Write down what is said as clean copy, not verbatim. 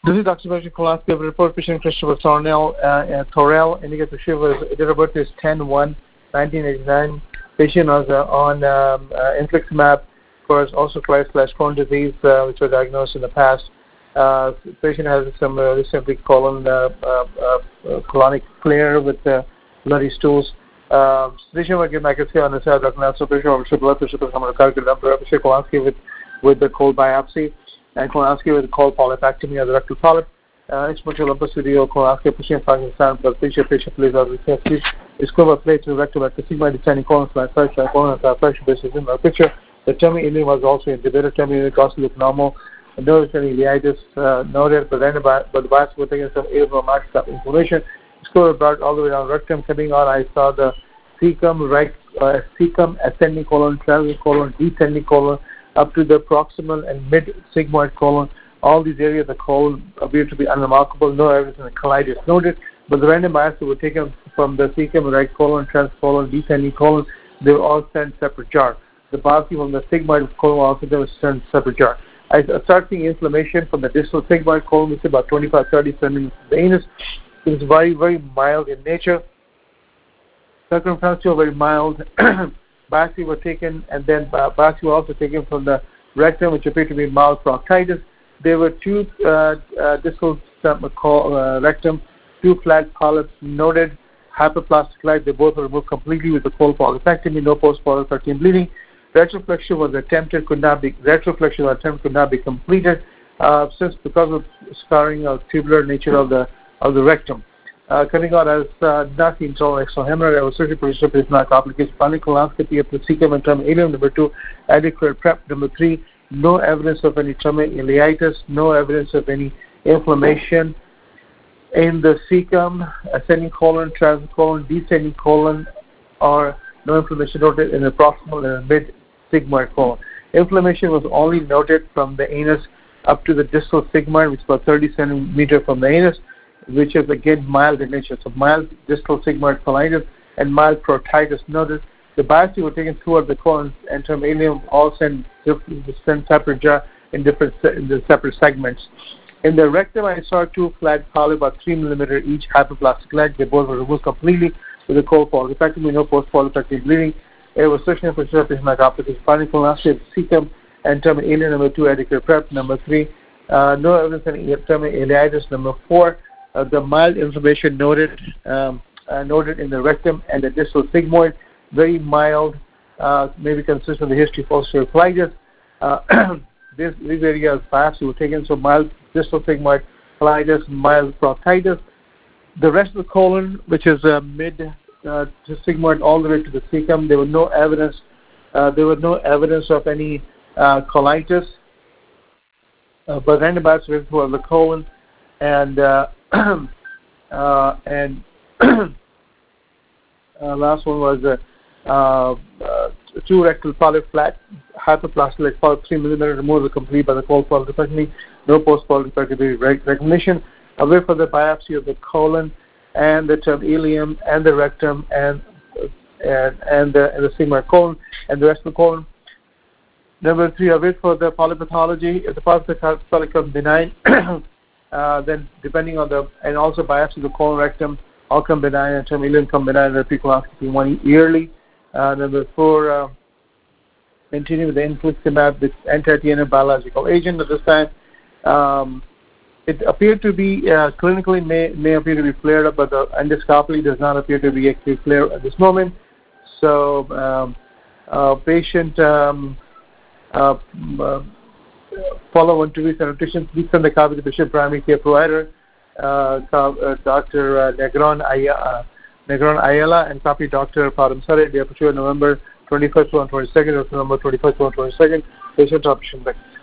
This is Dr. Patrick Kolaski of report patient Christopher Thorell, indicates the date of birth is 10/1/1989. Patient was on infliximab for ulcerative/Crohn's disease, which was diagnosed in the past. Patient has some recently colonic flare with bloody stools. Patient was given, I can say on the side, Dr. Nelson, patient blood pressure, Kolaski with the cold biopsy, and colonoscopy with cold polypectomy of the rectal polyp. Instrumental lumpus video, colonoscopy, patient Pakistan, but patient please out request. Is covered plate to the rectal at the sigma descending colon // colon pressure basis in the picture. The tummy ileum was also intubated. Tummy ileum also looked normal. No ileitis noted, but the biopsy was taken some airborne marks of inflammation. It's covered blood all the way down rectum. Coming on, I saw the cecum ascending colon, transverse colon, descending colon, up to the proximal and mid-sigmoid colon. All these areas of the colon appear to be unremarkable. No evidence of colitis noted, but the random biopsy were taken from the cecum, right colon, transcolon, descending colon. They were all sent separate jar. The biopsy from the sigmoid colon also was sent separate jar. I started seeing inflammation from the distal sigmoid colon, which is about 25-30 centimeters from the anus. It was very, very mild in nature. Circumferential, very mild. Biopsy were taken, and then biopsy were also taken from the rectum, which appeared to be mild proctitis. There were two distal rectum, two flat polyps noted, hyperplastic light. They both were removed completely with the cold polypectomy, no post-polypectomy bleeding. Retroflexion was attempted, could not be completed because of scarring of tubular nature of the rectum. Coming out as not internal external hemorrhage, I was surgery procedure is not complicated. Spinal colonoscopy of the cecum and tummy ileum. Number 2, adequate prep. Number 3, no evidence of any tummy ileitis, no evidence of any inflammation in the cecum, ascending colon, transverse colon, descending colon, or no inflammation noted in the proximal and mid-sigmoid colon. Inflammation was only noted from the anus up to the distal sigmoid, which is about 30 centimeters from the anus, which is again mild in nature. So mild distal sigmoid colitis and mild proctitis noted. The biopsy were taken throughout the colon and tummy ileum, all sent separate jar in the separate segments. In the rectum, I saw 2 flat polyps, about 3 millimeters each, hyperplastic leg. They both were removed completely with a cold polypectomy, no post-polypectomy bleeding. It was such an appreciation like optical spinal colonoscopy of cecum and tummy ileum. Number 2, adequate prep. Number 3, no evidence of any tummy ileitis. Number 4, the mild inflammation noted in the rectum and the distal sigmoid, very mild, maybe consistent with the history of ulcerative colitis. These areas biopsy were taken, so mild distal sigmoid colitis, mild proctitis. The rest of the colon, which is mid to sigmoid all the way to the cecum, there was no evidence. There was no evidence of any colitis, but random biopsy were for the colon and last one was 2 rectal polyp flat, hyperplastic polyp 3 millimeters removed complete by the cold polypectomy, no post-polypectomy recognition. Away for the biopsy of the colon and the tummy ileum and the rectum and the sigmoid colon and the rest of the colon. Number 3, await for the polypathology. If the polyp comes benign, then depending on and also biopsy of the colon, rectum, all come benign, and tummy ileum come benign, repeat colonoscopy 1 yearly. Number 4, continue with the infliximab, the anti-TNF biological agent at this time. It appeared to be clinically may appear to be flared up, but endoscopically does not appear to be actually flared at this moment. So patient follow 1 to 2 weeks nutrition. Please send the copy to the patient primary care provider, Dr. Negron Ayala, and copy Dr. Padam Sare, day of November 21st to 22nd, or November 21st to 22nd, patient option.